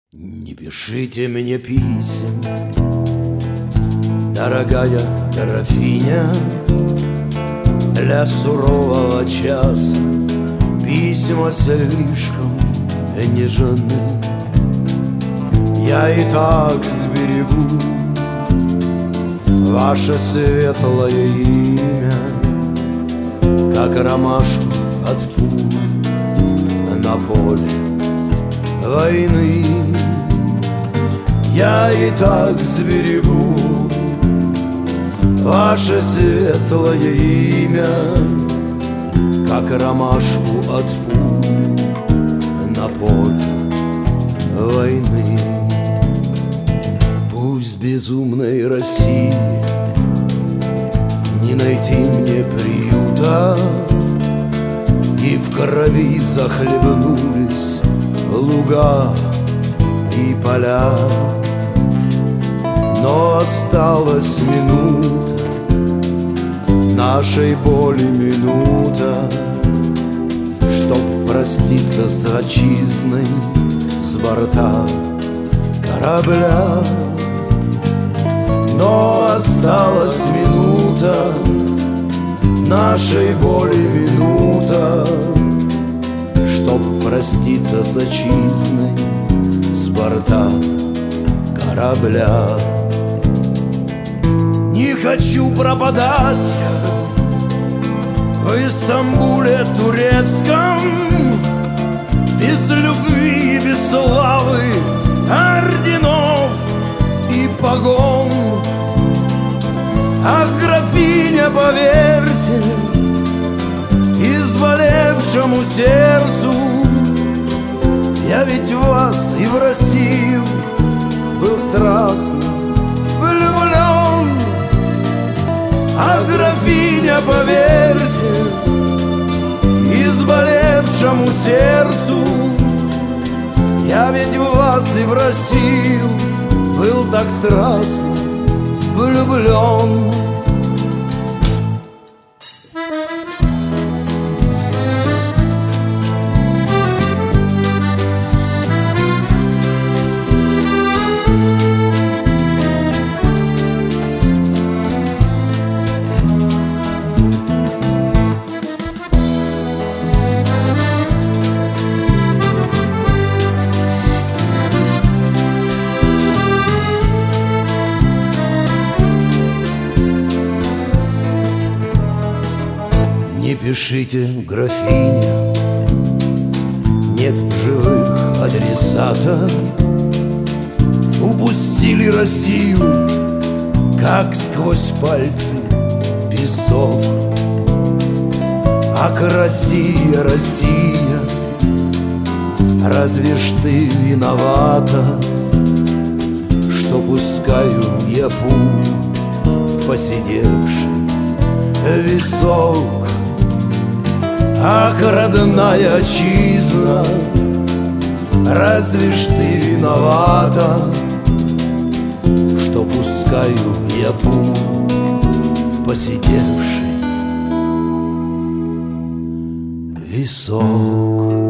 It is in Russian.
Не пишите мне писем, дорогая графиня, для сурового часа письма слишком нежны. Я и так сберегу ваше светлое имя, как ромашку от пуль на поле войны. Я и так сберегу ваше светлое имя, как ромашку от пуль на поле войны. Пусть безумной России не найти мне приюта, и в крови захлебнулись луга и поля. Но осталась минута, нашей боли минута, чтоб проститься с отчизной с борта корабля. Но осталась минута, нашей боли минута, чтоб проститься с отчизной с борта корабля. Не хочу пропадать я в Истамбуле турецком, без любви, без славы, орденов и погон. Ах, графиня, поверьте изболевшему сердцу, я ведь в вас и в Россию был страстно влюблен. Ах, графиня, поверьте изболевшему сердцу, я ведь в вас и в Россию был так страстно влюблен. Не пишите, графиня, нет в живых адресата. Упустили Россию, как сквозь пальцы песок. Ах, Россия, Россия, разве ж ты виновата, что пускаю я пуль в поседевший висок? Ах, родная отчизна, разве ж ты виновата, что пускаю я пуль в поседевший висок?